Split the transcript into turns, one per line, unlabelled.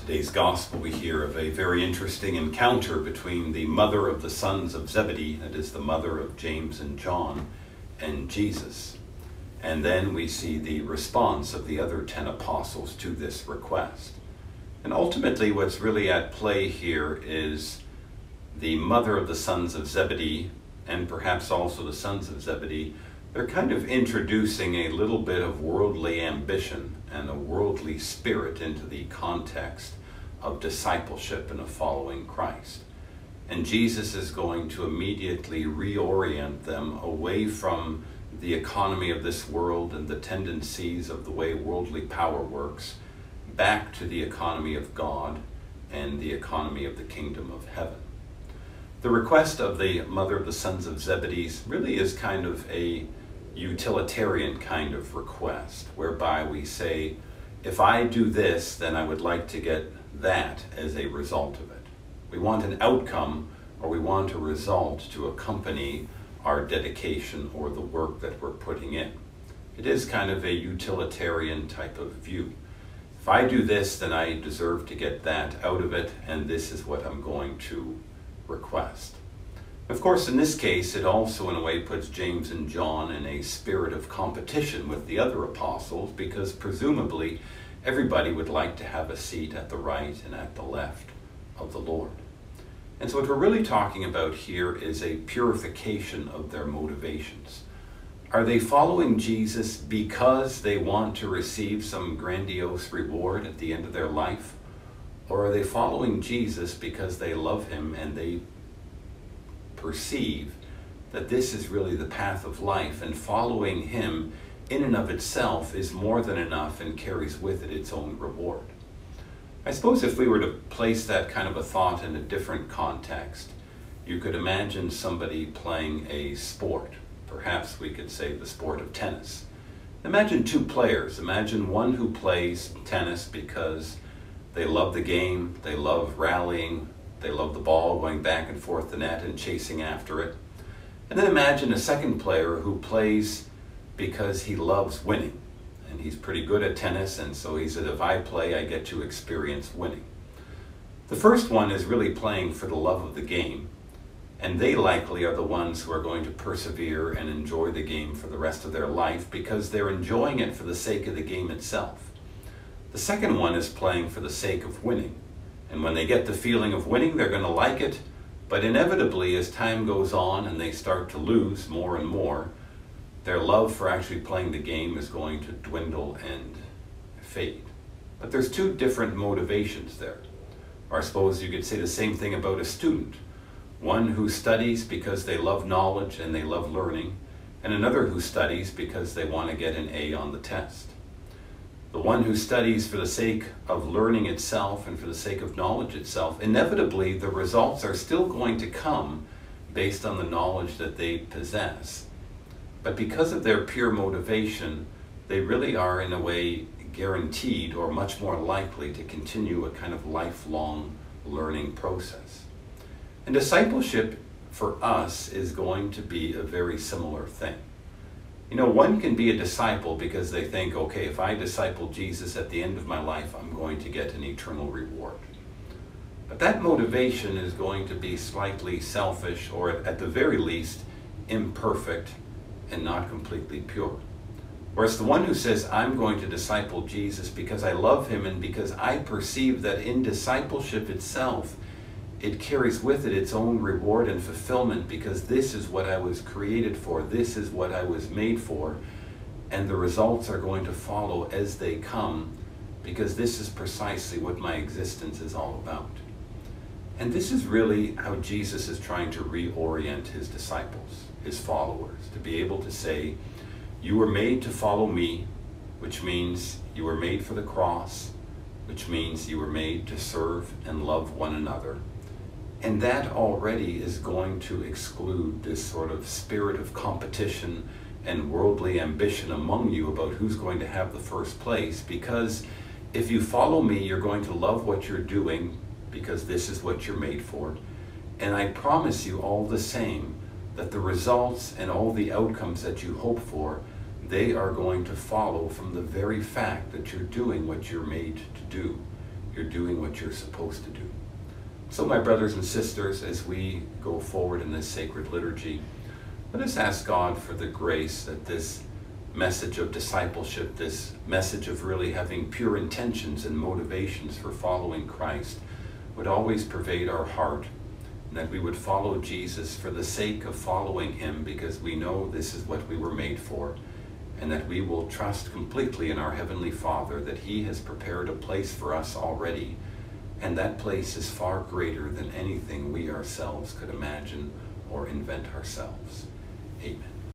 today's gospel, we hear of a very interesting encounter between the mother of the sons of Zebedee, that is the mother of James and John, and Jesus. And then we see the response of the other 10 apostles to this request. And ultimately what's really at play here is the mother of the sons of Zebedee, and perhaps also the sons of Zebedee, they're kind of introducing a little bit of worldly ambition and a worldly spirit into the context of discipleship and of following Christ. And Jesus is going to immediately reorient them away from the economy of this world and the tendencies of the way worldly power works, back to the economy of God and the economy of the kingdom of heaven. The request of the mother of the sons of Zebedee really is kind of a utilitarian kind of request, whereby we say, if I do this, then I would like to get that as a result of it. We want an outcome, or we want a result to accompany our dedication or the work that we're putting in. It is kind of a utilitarian type of view. If I do this, then I deserve to get that out of it, and this is what I'm going to request. Of course, in this case, it also in a way puts James and John in a spirit of competition with the other apostles, because presumably everybody would like to have a seat at the right and at the left of the Lord. And so what we're really talking about here is a purification of their motivations. Are they following Jesus because they want to receive some grandiose reward at the end of their life? Or are they following Jesus because they love him and they perceive that this is really the path of life, and following him in and of itself is more than enough and carries with it its own reward? I suppose if we were to place that kind of a thought in a different context, you could imagine somebody playing a sport. Perhaps we could say the sport of tennis. Imagine two players. Imagine one who plays tennis because they love the game, they love rallying, they love the ball going back and forth the net and chasing after it. And then imagine a second player who plays because he loves winning. And he's pretty good at tennis, and so he said, if I play, I get to experience winning. The first one is really playing for the love of the game, and they likely are the ones who are going to persevere and enjoy the game for the rest of their life because they're enjoying it for the sake of the game itself. The second one is playing for the sake of winning. And when they get the feeling of winning, they're going to like it. But inevitably, as time goes on and they start to lose more and more, their love for actually playing the game is going to dwindle and fade. But there's two different motivations there. Or I suppose you could say the same thing about a student. One who studies because they love knowledge and they love learning, and another who studies because they want to get an A on the test. The one who studies for the sake of learning itself and for the sake of knowledge itself, inevitably the results are still going to come based on the knowledge that they possess. But because of their pure motivation, they really are in a way guaranteed or much more likely to continue a kind of lifelong learning process. And discipleship for us is going to be a very similar thing. You know, one can be a disciple because they think, okay, if I disciple Jesus at the end of my life, I'm going to get an eternal reward. But that motivation is going to be slightly selfish, or at the very least, imperfect and not completely pure. Whereas the one who says, I'm going to disciple Jesus because I love him and because I perceive that in discipleship itself, it carries with it its own reward and fulfillment, because this is what I was created for, this is what I was made for, and the results are going to follow as they come, because this is precisely what my existence is all about. And this is really how Jesus is trying to reorient his disciples, his followers, to be able to say, you were made to follow me, which means you were made for the cross, which means you were made to serve and love one another. And that already is going to exclude this sort of spirit of competition and worldly ambition among you about who's going to have the first place, because if you follow me, you're going to love what you're doing because this is what you're made for. And I promise you all the same that the results and all the outcomes that you hope for, they are going to follow from the very fact that you're doing what you're made to do. you're doing what you're supposed to do. So my brothers and sisters, as we go forward in this sacred liturgy, let us ask God for the grace that this message of discipleship, this message of really having pure intentions and motivations for following Christ, would always pervade our heart, and that we would follow Jesus for the sake of following him, because we know this is what we were made for, and that we will trust completely in our Heavenly Father that he has prepared a place for us already, and that place is far greater than anything we ourselves could imagine or invent ourselves. Amen.